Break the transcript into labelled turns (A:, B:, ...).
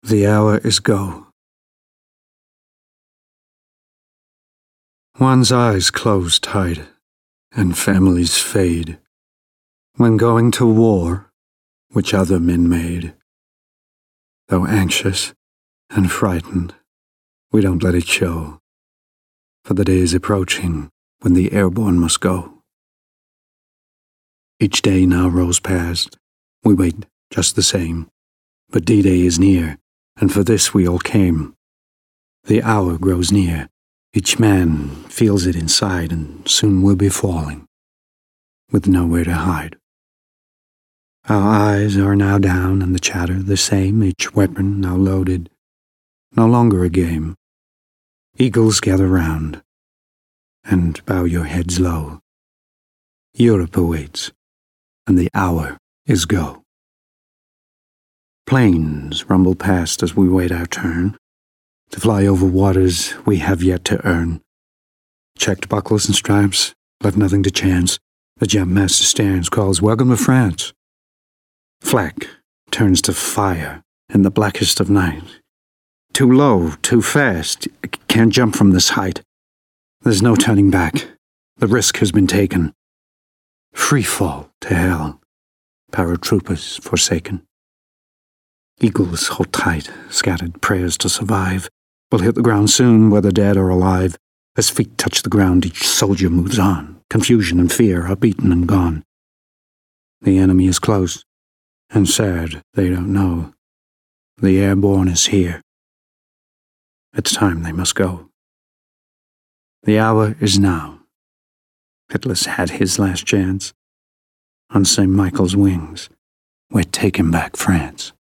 A: The hour is go. One's eyes close tight, and families fade, when going to war, which other men made. Though anxious and frightened, we don't let it show, for the day is approaching when the airborne must go. Each day now rolls past, we wait just the same, but D-Day is near, and for this we all came. The hour grows near, each man feels it inside, and soon we'll be falling, with nowhere to hide. Our eyes are now down, and the chatter the same, each weapon now loaded, no longer a game. Eagles gather round, and bow your heads low. Europe awaits, and the hour is go. Planes rumble past as we wait our turn, to fly over waters we have yet to earn. Checked buckles and stripes, left nothing to chance. The jumpmaster stands, calls, "Welcome to France." Flak turns to fire in the blackest of night. Too low, too fast, can't jump from this height. There's no turning back, the risk has been taken. Free fall to hell, paratroopers forsaken. Eagles hold tight, scattered prayers to survive. Will hit the ground soon, whether dead or alive. As feet touch the ground, each soldier moves on. Confusion and fear are beaten and gone. The enemy is close, and sad they don't know. The airborne is here. It's time they must go. The hour is now. Hitler's had his last chance. On St. Michael's wings, we're taking back France.